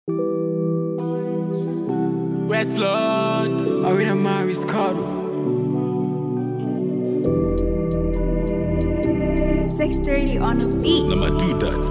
West Lord, Arena Maris Cardo. 6:30 on the beat. I'ma do that.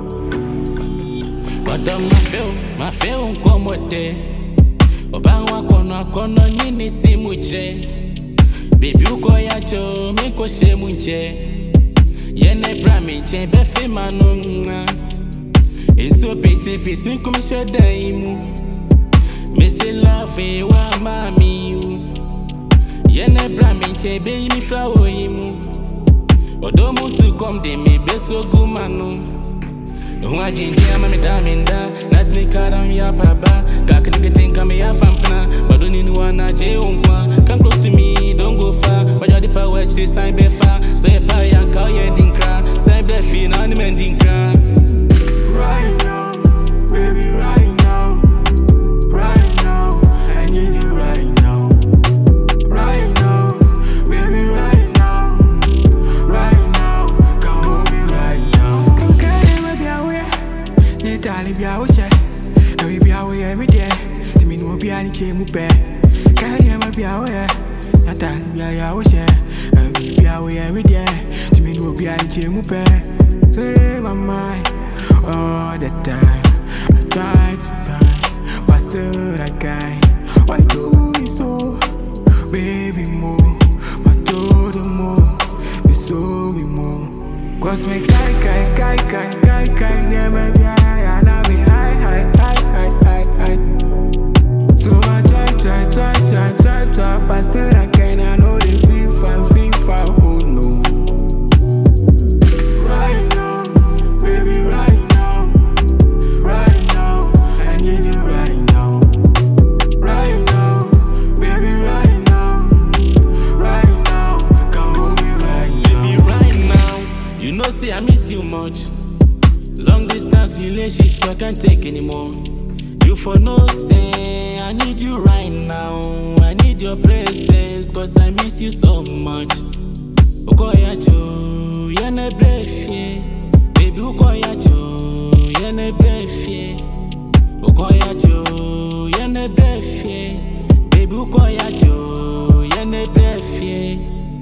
Madam, my feel, come with it. Obama kono nini si muche. Baby uko ya cho, miko she munche. Yene braminche, befi manunga. Iso piti miko mishe daimu. Missy love wa mami you. Yene braminche, be mi flower imu. Odo musu come de me beso gumanu. No I didn't hear me daminda. That's me karam ya papa. Kaka nigga think I'm ya fampna. But don't need one na je unkwa. Come close to me, don't go far. But you're the power she sign be far. So you pa ya call ya dinkra. Sign be fi na ni men dinkra. Right now, baby, right now. Right now, I need you right now. Right now, baby, right now. Right now, come hold me right now. Come carry me be away. Nitali be away. Come be away every day. To me no be any chemu pe. Carry me be away. Nitali be away. Come be away every day. To me no be any chemu pe. Say my mind all the time. I try to find, but still I can't. Why do me so, baby more? But do the more, you show me more. Cause me kai, never be high, and I be high. So I try, but still I can't. I know they feel fine, oh no. Right now, baby, right now. Right now, I need you right now. Right now, baby, right now. Right now, come hold me right now. Baby, right now, you know say I miss you much. Long distance relationship I can't take anymore. You for no say I need you right now. I need your presence cause I miss you so much. Ukoya cho, yene brefie. Baby ukoya cho, yene brefie. Ukoya cho, yene brefie. Baby ukoya cho, yene brefie.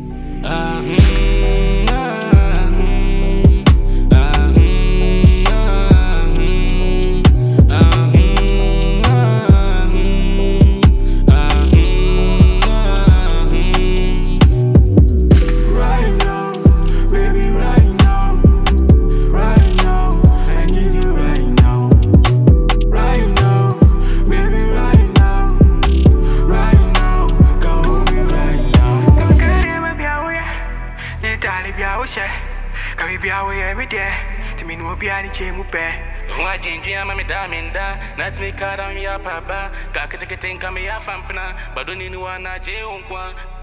Right now, baby, right now. Right now, I need you right now. Right now, baby, right now. Right now, come hold me right now. Come carry me be away. Nitali be away. Come be away every day. To me no be any chemu pe. Why didn't you me daminda? That's me karam ya papa. Kaka think I'm ya fampna. But don't need one na je unkwa.